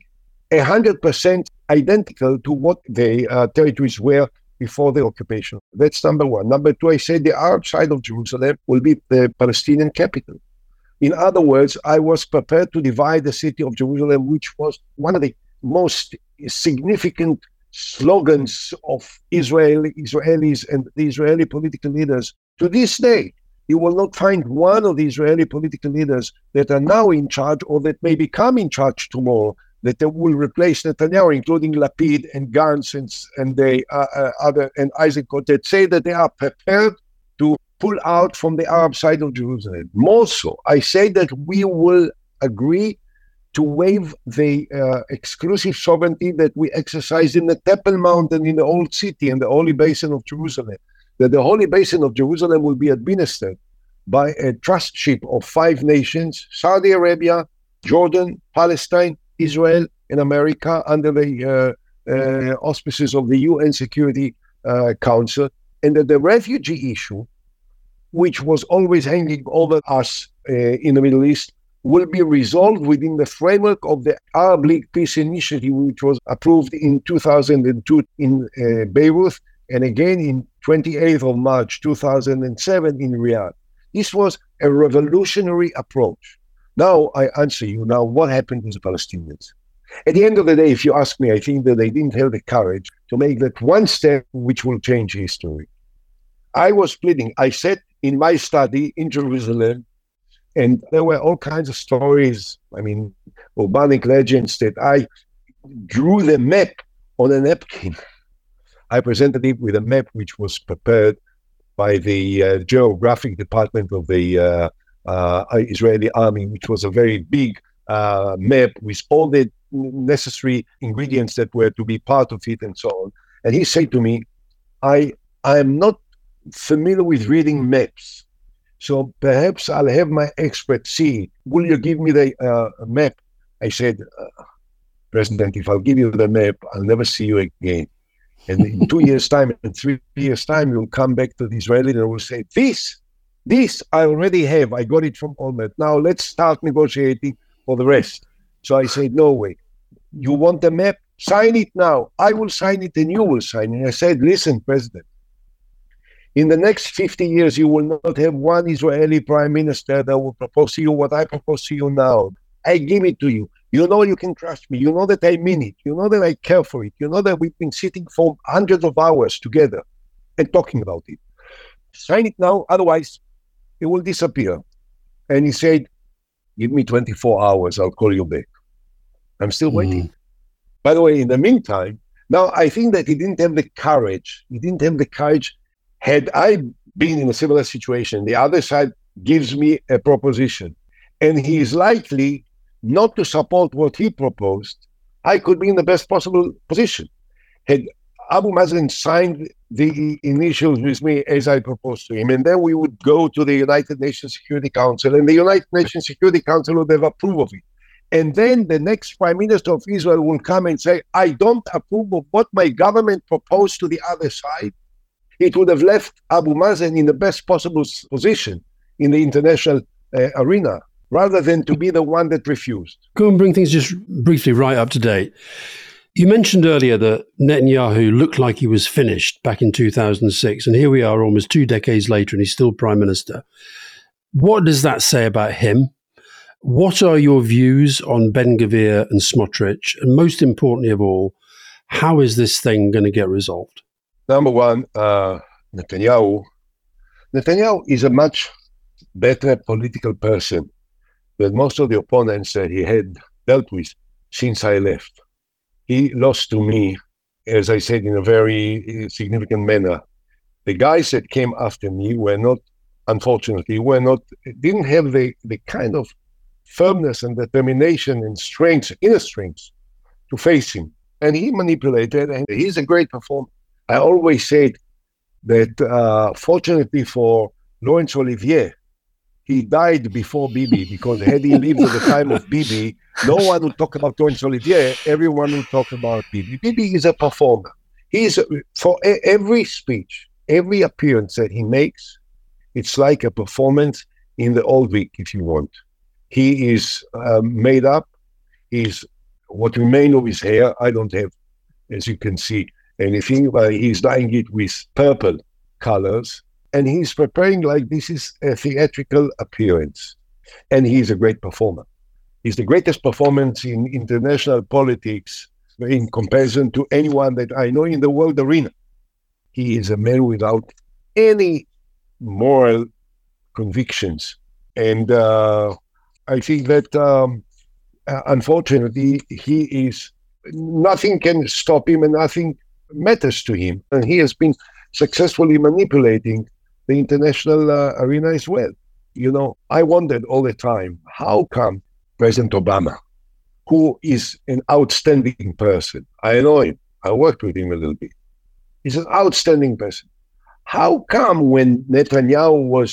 C: 100% identical to what the territories were before the occupation. That's number one. Number two, I said the Arab side of Jerusalem will be the Palestinian capital. In other words, I was prepared to divide the city of Jerusalem, which was one of the most significant slogans of Israelis and the Israeli political leaders. To this day, you will not find one of the Israeli political leaders that are now in charge or that may become in charge tomorrow that they will replace Netanyahu, including Lapid and Gantz and the other and Eisenkot, that say that they are prepared to pull out from the Arab side of Jerusalem. More so, I say that we will agree to waive the exclusive sovereignty that we exercise in the Temple Mountain in the Old City and the Holy Basin of Jerusalem, that the Holy Basin of Jerusalem will be administered by a trust ship of 5 nations, Saudi Arabia, Jordan, Palestine, Israel, and America, under the auspices of the UN Security Council, and that the refugee issue, which was always hanging over us in the Middle East, will be resolved within the framework of the Arab League Peace Initiative, which was approved in 2002 in Beirut, and again in 28th of March 2007 in Riyadh. This was a revolutionary approach. Now I answer you. Now, what happened to the Palestinians? At the end of the day, if you ask me, I think that they didn't have the courage to make that one step which will change history. I was pleading. I sat in my study in Jerusalem, and there were all kinds of stories, urbanic legends, that I drew the map on a napkin. I presented it with a map which was prepared by the geographic department of the Israeli army, which was a very big map with all the necessary ingredients that were to be part of it and so on. And he said to me, I am not familiar with reading maps, so perhaps I'll have my expert see. Will you give me the map? I said, President, if I'll give you the map, I'll never see you again. And in 2 years' time and 3 years' time, you'll come back to the Israeli and will say, this I already have. I got it from Olmert. Now let's start negotiating for the rest. So I said, no way. You want the map? Sign it now. I will sign it and you will sign it. And I said, listen, President, in the next 50 years, you will not have one Israeli prime minister that will propose to you what I propose to you now. I give it to you. You know you can trust me. You know that I mean it. You know that I care for it. You know that we've been sitting for hundreds of hours together and talking about it. Sign it now, otherwise it will disappear. And he said, give me 24 hours, I'll call you back. I'm still waiting. By the way, in the meantime, now I think that he didn't have the courage. Had I been in a similar situation, the other side gives me a proposition, and he is likely not to support what he proposed, I could be in the best possible position. Had Abu Mazen signed the initials with me as I proposed to him, and then we would go to the United Nations Security Council, and the United Nations Security Council would have approved of it. And then the next Prime Minister of Israel will come and say, I don't approve of what my government proposed to the other side. It would have left Abu Mazen in the best possible position in the international arena, rather than to be the one that refused.
A: Go and bring things just briefly right up to date. You mentioned earlier that Netanyahu looked like he was finished back in 2006, and here we are almost 2 decades later and he's still prime minister. What does that say about him? What are your views on Ben-Gvir and Smotrich? And most importantly of all, how is this thing going to get resolved?
C: Number one, Netanyahu is a much better political person than most of the opponents that he had dealt with since I left. He lost to me, as I said, in a very significant manner. The guys that came after me didn't have the kind of firmness and determination and strength, inner strength, to face him. And he manipulated, and he's a great performer. I always said that fortunately for Laurence Olivier, he died before Bibi, because had he lived at the time of Bibi, no one would talk about Laurence Olivier, everyone would talk about Bibi. Bibi is a performer. For every speech, every appearance that he makes, it's like a performance in the old Vic, if you want. He is made up. He's what remains of his hair. I don't have, as you can see, anything, but he's dyeing it with purple colors, and he's preparing like this is a theatrical appearance. And he's a great performer. He's the greatest performance in international politics in comparison to anyone that I know in the world arena. He is a man without any moral convictions. And I think that unfortunately, nothing can stop him and nothing matters to him. And he has been successfully manipulating the international arena as well. You know, I wondered all the time, how come President Obama, who is an outstanding person, I know him, I worked with him a little bit, he's an outstanding person. How come when Netanyahu was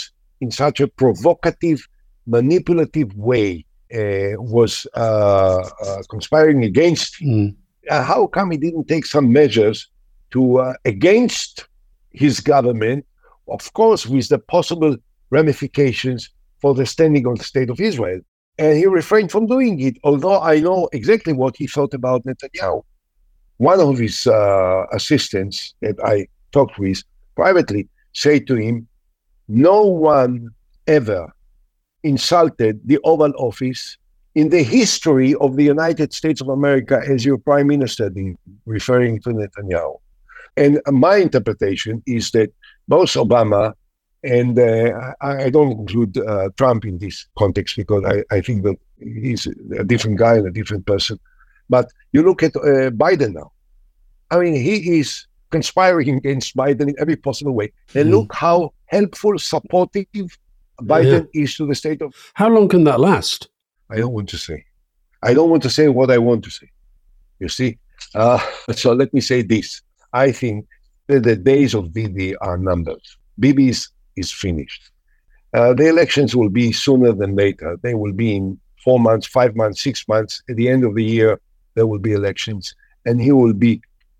C: in such a provocative, manipulative way was conspiring against him, how come he didn't take some measures to against his government, of course, with the possible ramifications for the standing of the State of Israel? And he refrained from doing it, although I know exactly what he thought about Netanyahu. One of his assistants that I talked with privately said to him, no one ever insulted the Oval Office in the history of the United States of America as your prime minister did, referring to Netanyahu. And my interpretation is that both Obama and I don't include Trump in this context because I think that he's a different guy and a different person. But you look at Biden now. I mean, he is conspiring against Biden in every possible way. And look how helpful, supportive Biden is to the state of...
A: How long can that last?
C: I don't want to say. I don't want to say what I want to say. You see? So let me say this. I think that the days of Bibi are numbered. Bibi is finished. The elections will be sooner than later. They will be in 4 months, 5 months, 6 months. At the end of the year, there will be elections. And he will be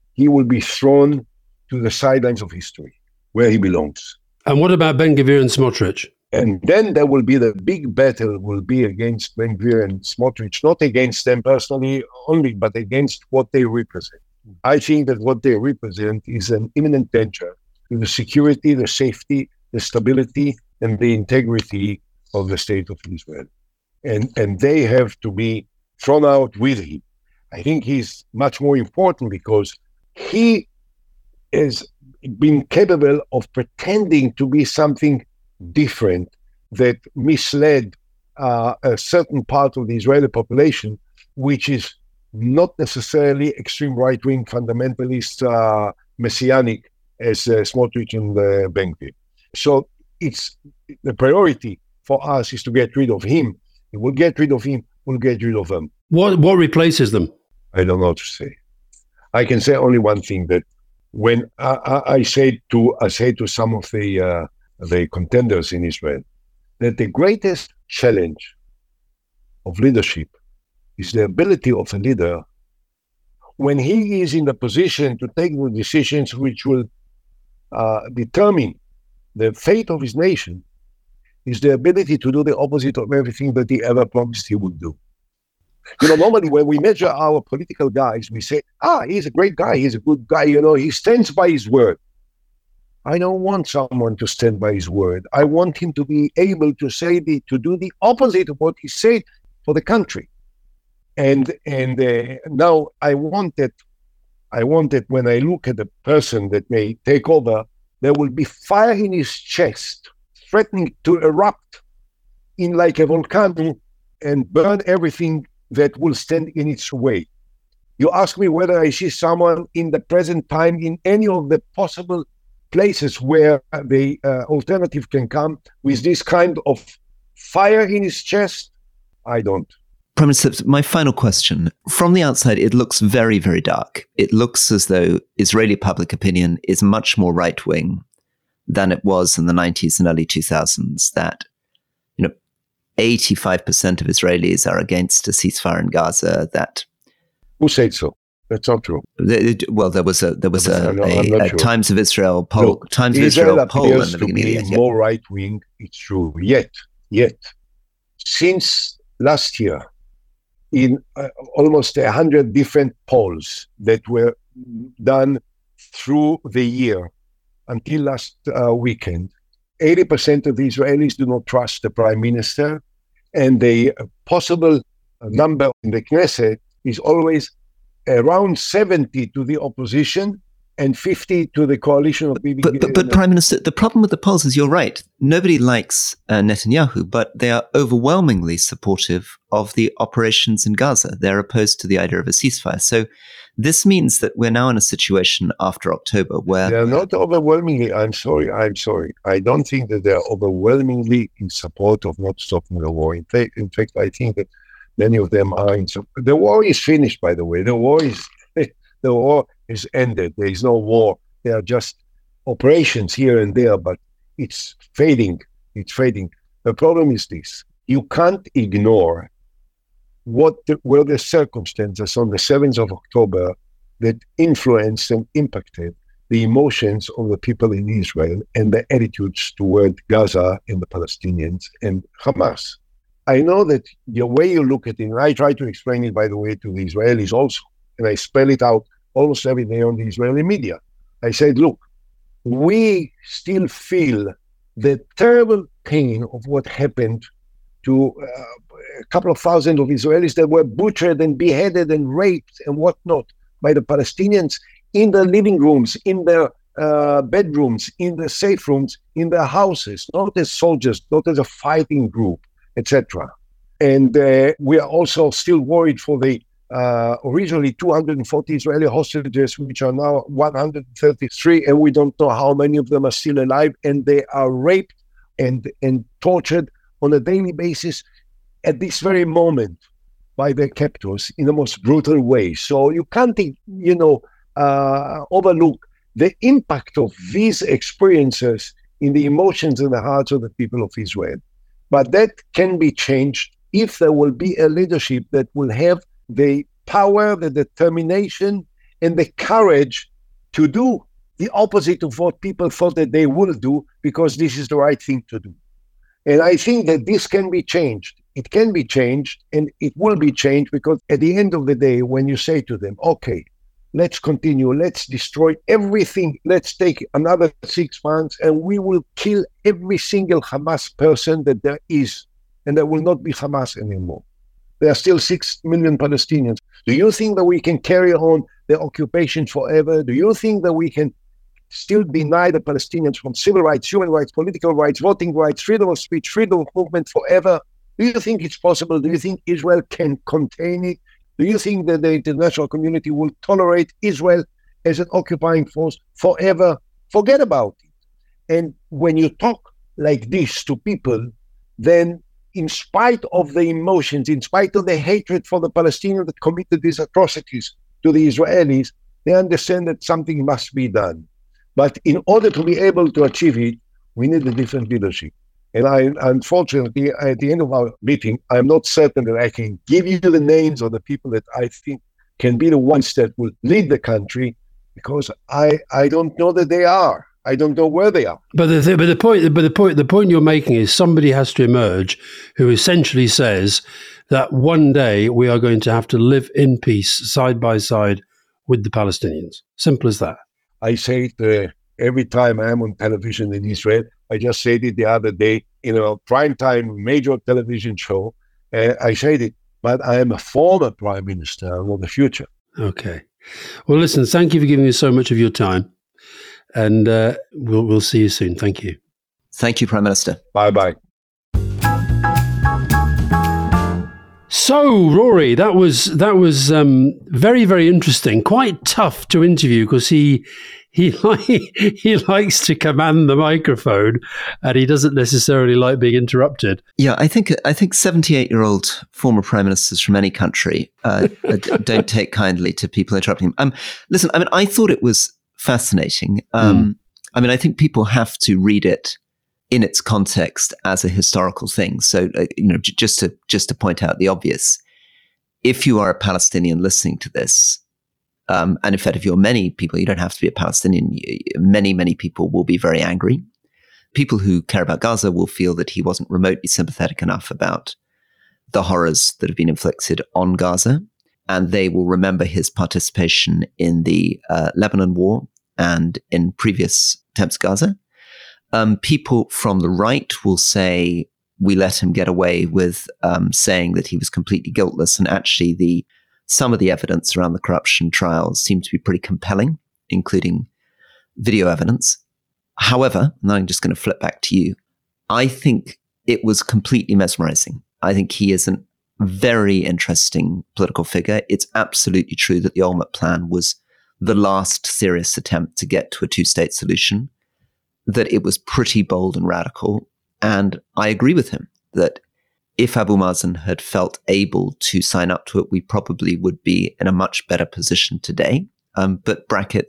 C: thrown to the sidelines of history, where he belongs.
A: And what about Ben-Gvir and Smotrich?
C: And then there will be the big battle will be against Ben-Gvir and Smotrich, not against them personally only, but against what they represent. I think that what they represent is an imminent danger to the security, the safety, the stability, and the integrity of the state of Israel. And they have to be thrown out with him. I think he's much more important because he has been capable of pretending to be something different that misled a certain part of the Israeli population, which is not necessarily extreme right-wing fundamentalist messianic as Smotrich and Ben-Gvir. So it's the priority for us is to get rid of him. If we'll get rid of him, we'll get rid of them.
A: What replaces them?
C: I don't know what to say. I can say only one thing, that when I say to some of the contenders in Israel that the greatest challenge of leadership is the ability of a leader when he is in the position to take the decisions which will determine the fate of his nation, is the ability to do the opposite of everything that he ever promised he would do. You know, normally when we measure our political guys, we say, he's a great guy, he's a good guy, he stands by his word. I don't want someone to stand by his word. I want him to be able to to do the opposite of what he said for the country. And now I want that when I look at the person that may take over, there will be fire in his chest, threatening to erupt in like a volcano and burn everything that will stand in its way. You ask me whether I see someone in the present time in any of the possible places where the alternative can come with this kind of fire in his chest. I don't.
B: Prime Minister, my final question. From the outside, it looks very, very dark. It looks as though Israeli public opinion is much more right-wing than it was in the 90s and early 2000s, that 85% of Israelis are against a ceasefire in Gaza. That
C: who said so? That's not true.
B: Well, there was a
C: sure.
B: Times of Israel poll.
C: Look,
B: Times of Israel poll in
C: appears
B: the
C: to
B: beginning
C: be
B: of the year.
C: more right-wing. It's true. Yet, since last year, in almost 100 different polls that were done through the year until last weekend, 80% of the Israelis do not trust the prime minister, and the possible number in the Knesset is always around 70 to the opposition and 50 to the coalition of Bibi.
B: But Prime Minister, the problem with the polls is you're right. Nobody likes Netanyahu, but they are overwhelmingly supportive of the operations in Gaza. They're opposed to the idea of a ceasefire. So this means that we're now in a situation after October where...
C: They're not overwhelmingly, I'm sorry. I don't think that they're overwhelmingly in support of not stopping the war. In fact, I think that many of them are in support. The war is finished, by the way. The war is ended. There is no war. There are just operations here and there, but it's fading It's fading. The problem is this. You can't ignore what were the circumstances on the 7th of October that influenced and impacted the emotions of the people in Israel and the attitudes toward Gaza and the Palestinians and Hamas. I know that the way you look at it, and I try to explain it, by the way, to the Israelis also, and I spell it out almost every day on the Israeli media. I said, look, we still feel the terrible pain of what happened to a couple of thousand of Israelis that were butchered and beheaded and raped and whatnot by the Palestinians in their living rooms, in their bedrooms, in their safe rooms, in their houses, not as soldiers, not as a fighting group, etc. And we are also still worried for the originally 240 Israeli hostages, which are now 133, and we don't know how many of them are still alive, and they are raped and tortured on a daily basis at this very moment by their captors in the most brutal way. So you can't, overlook the impact of these experiences in the emotions and the hearts of the people of Israel. But that can be changed if there will be a leadership that will have the power, the determination, and the courage to do the opposite of what people thought that they will do, because this is the right thing to do. And I think that this can be changed. It can be changed, and it will be changed, because at the end of the day, when you say to them, okay, let's continue, let's destroy everything, let's take another 6 months, and we will kill every single Hamas person that there is, and there will not be Hamas anymore. There are still 6 million Palestinians. Do you think that we can carry on the occupation forever? Do you think that we can still deny the Palestinians from civil rights, human rights, political rights, voting rights, freedom of speech, freedom of movement forever? Do you think it's possible? Do you think Israel can contain it? Do you think that the international community will tolerate Israel as an occupying force forever? Forget about it. And when you talk like this to people, then in spite of the emotions, in spite of the hatred for the Palestinians that committed these atrocities to the Israelis, they understand that something must be done. But in order to be able to achieve it, we need a different leadership. And unfortunately, at the end of our meeting, I'm not certain that I can give you the names of the people that I think can be the ones that will lead the country, because I don't know that they are. I don't know where they are.
A: But the point you're making is somebody has to emerge who essentially says that one day we are going to have to live in peace side by side with the Palestinians. Simple as that.
C: I say it every time I am on television in Israel. I just said it the other day in a primetime major television show. I said it, but I am a former prime minister of the future.
A: Okay. Well, listen, thank you for giving us so much of your time. And we'll see you soon. Thank you.
B: Thank you, Prime Minister.
C: Bye-bye.
A: So, Rory, that was very, very interesting. Quite tough to interview because he likes to command the microphone, and he doesn't necessarily like being interrupted.
B: Yeah, I think 78-year-old former prime ministers from any country don't take kindly to people interrupting him. Listen, I mean, I thought it was fascinating. I mean, I think people have to read it in its context as a historical thing. So, just to point out the obvious, if you are a Palestinian listening to this, and in fact, if you're many people, you don't have to be a Palestinian. Many people will be very angry. People who care about Gaza will feel that he wasn't remotely sympathetic enough about the horrors that have been inflicted on Gaza, and they will remember his participation in the Lebanon war and in previous attempts Gaza. People from the right will say we let him get away with saying that he was completely guiltless, and actually some of the evidence around the corruption trials seemed to be pretty compelling, including video evidence. However, and I'm just going to flip back to you, I think it was completely mesmerizing. I think he is a very interesting political figure. It's absolutely true that the Olmert Plan was the last serious attempt to get to a two-state solution, that it was pretty bold and radical. And I agree with him that if Abu Mazen had felt able to sign up to it, we probably would be in a much better position today. But brackets,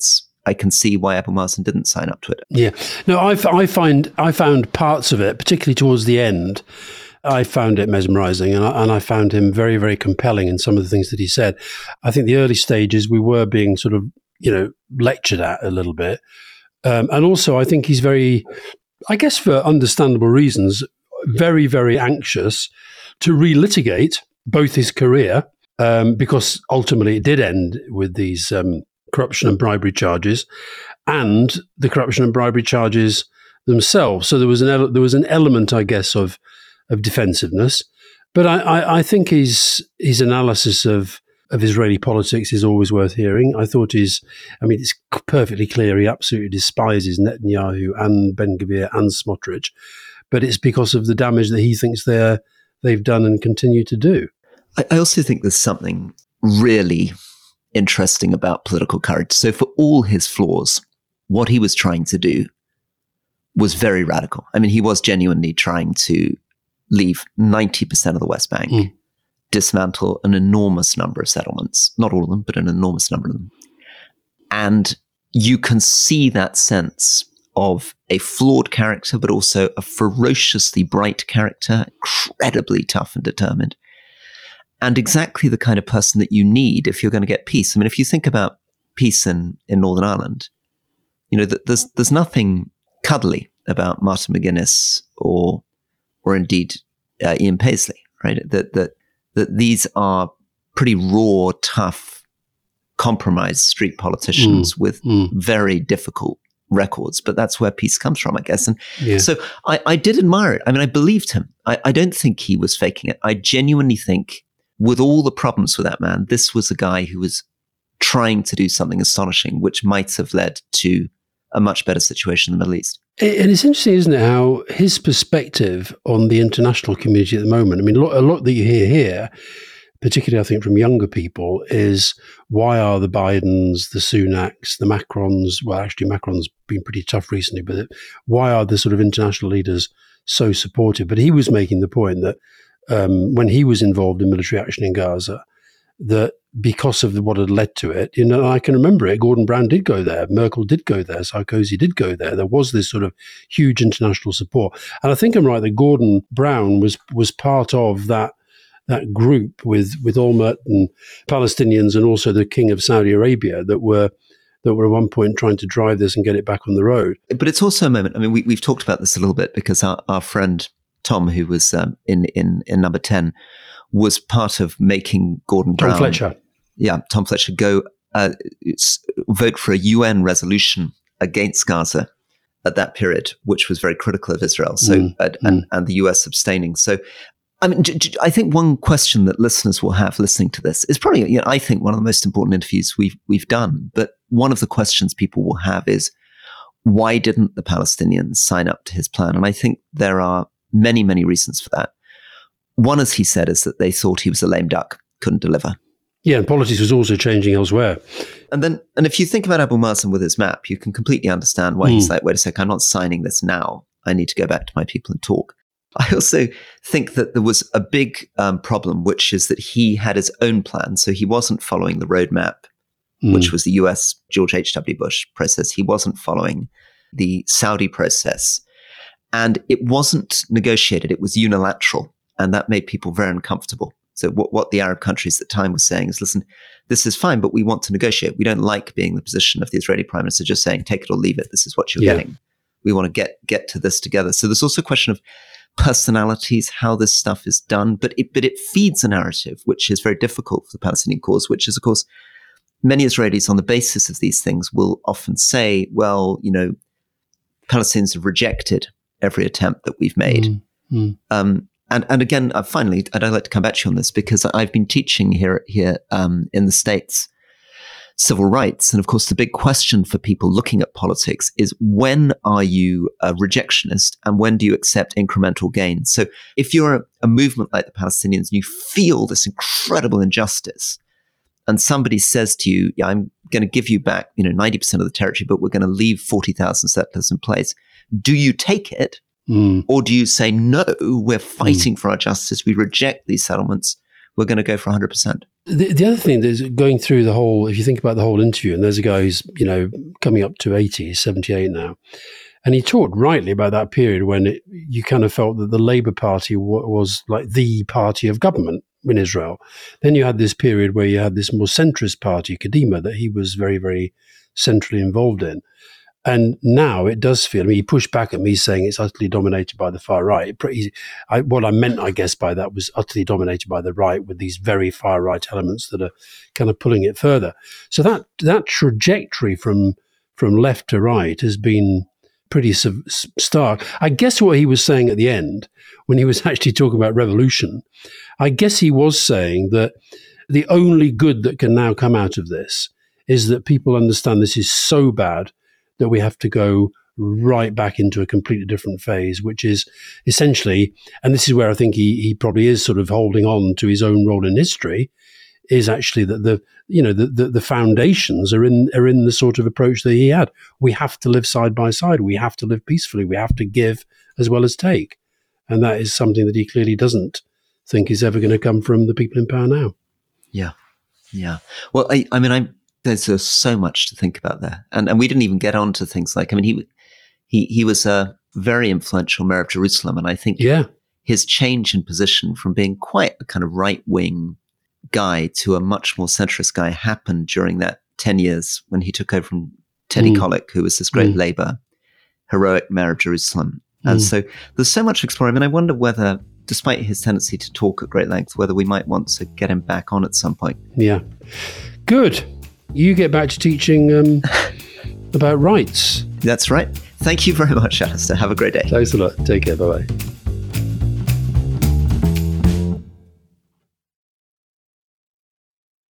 B: I can see why Abu Mazen didn't sign up to it.
A: Yeah. No, I found parts of it, particularly towards the end, I found it mesmerizing, and I found him very, very compelling in some of the things that he said. I think the early stages we were being sort of, lectured at a little bit. And also I think he's very, I guess for understandable reasons, very, very anxious to relitigate both his career, because ultimately it did end with these corruption and bribery charges, and the corruption and bribery charges themselves. So there was an element, I guess, of defensiveness. But I think his analysis of Israeli politics is always worth hearing. it's perfectly clear he absolutely despises Netanyahu and Ben-Gvir and Smotrich, but it's because of the damage that he thinks they've done and continue to do.
B: I also think there's something really interesting about political courage. So for all his flaws, what he was trying to do was very radical. I mean, he was genuinely trying to leave 90% of the West Bank, dismantle an enormous number of settlements, not all of them, but an enormous number of them. And you can see that sense of a flawed character, but also a ferociously bright character, incredibly tough and determined, and exactly the kind of person that you need if you're going to get peace. I mean, if you think about peace in Northern Ireland, there's nothing cuddly about Martin McGuinness or indeed Ian Paisley, right? That these are pretty raw, tough, compromised street politicians with very difficult records, but that's where peace comes from, I guess. And so I did admire it. I mean, I believed him. I don't think he was faking it. I genuinely think, with all the problems with that man, this was a guy who was trying to do something astonishing, which might have led to a much better situation in the Middle East.
A: And it's interesting, isn't it, how his perspective on the international community at the moment, I mean, a lot that you hear here, particularly I think from younger people, is why are the Bidens, the Sunaks, the Macrons, well, actually Macron's been pretty tough recently, but why are the sort of international leaders so supportive? But he was making the point that when he was involved in military action in Gaza, that because of what had led to it, I can remember it, Gordon Brown did go there, Merkel did go there, Sarkozy did go there. There was this sort of huge international support. And I think I'm right that Gordon Brown was part of that group with Olmert and Palestinians and also the King of Saudi Arabia that were at one point trying to drive this and get it back on the road.
B: But it's also a moment, I mean, we've talked about this a little bit because our friend Tom, who was in number 10, was part of making Gordon Brown.
A: Tom Fletcher.
B: Yeah, Tom Fletcher go vote for a UN resolution against Gaza at that period, which was very critical of Israel. So and the US abstaining. So, I mean, I think one question that listeners will have listening to this is probably, I think one of the most important interviews we've done. But one of the questions people will have is, why didn't the Palestinians sign up to his plan? And I think there are many, many reasons for that. One, as he said, is that they thought he was a lame duck, couldn't deliver.
A: Yeah, and politics was also changing elsewhere.
B: And if you think about Abu Mazen with his map, you can completely understand why he's like, wait a sec, I'm not signing this now. I need to go back to my people and talk. I also think that there was a big problem, which is that he had his own plan. So he wasn't following the roadmap, which was the US George H.W. Bush process. He wasn't following the Saudi process. And it wasn't negotiated. It was unilateral. And that made people very uncomfortable. So what the Arab countries at the time were saying is, listen, this is fine, but we want to negotiate. We don't like being in the position of the Israeli prime minister just saying, take it or leave it. This is what you're getting. We want to get to this together. So there's also a question of personalities, how this stuff is done, but it feeds a narrative, which is very difficult for the Palestinian cause, which is, of course, many Israelis on the basis of these things will often say, well, Palestinians have rejected every attempt that we've made. And again, finally, I'd like to come back to you on this because I've been teaching here in the States civil rights. And of course, the big question for people looking at politics is, when are you a rejectionist and when do you accept incremental gains? So if you're a movement like the Palestinians and you feel this incredible injustice and somebody says to you, yeah, I'm going to give you back 90% of the territory, but we're going to leave 40,000 settlers in place. Do you take it? Or do you say, no, we're fighting for our justice. We reject these settlements. We're going to go for 100%.
A: The other thing is going through the whole, if you think about the whole interview, and there's a guy who's, coming up to 80, 78 now. And he talked rightly about that period when you kind of felt that the Labour Party was like the party of government in Israel. Then you had this period where you had this more centrist party, Kadima, that he was very, very centrally involved in. And now it does feel, he pushed back at me saying it's utterly dominated by the far right. What I meant, I guess, by that was utterly dominated by the right, with these very far right elements that are kind of pulling it further. So that trajectory from left to right has been pretty stark. I guess what he was saying at the end, when he was actually talking about revolution, I guess he was saying that the only good that can now come out of this is that people understand this is so bad that we have to go right back into a completely different phase, which is essentially, and this is where I think he probably is sort of holding on to his own role in history, is actually that the foundations are in the sort of approach that he had. We have to live side by side. We have to live peacefully. We have to give as well as take. And that is something that he clearly doesn't think is ever going to come from the people in power now.
B: Yeah. Yeah. Well, I mean, there's so much to think about there. And we didn't even get on to things like, I mean, he was a very influential mayor of Jerusalem. And I think his change in position from being quite a kind of right-wing guy to a much more centrist guy happened during that 10 years when he took over from Teddy Kollek, who was this great Labour, heroic mayor of Jerusalem. And so there's so much to explore. I mean, I wonder whether, despite his tendency to talk at great length, whether we might want to get him back on at some point.
A: Yeah. Good. You get back to teaching about rights.
B: That's right. Thank you very much, Alistair. Have a great day.
A: Thanks a lot. Take care. Bye-bye.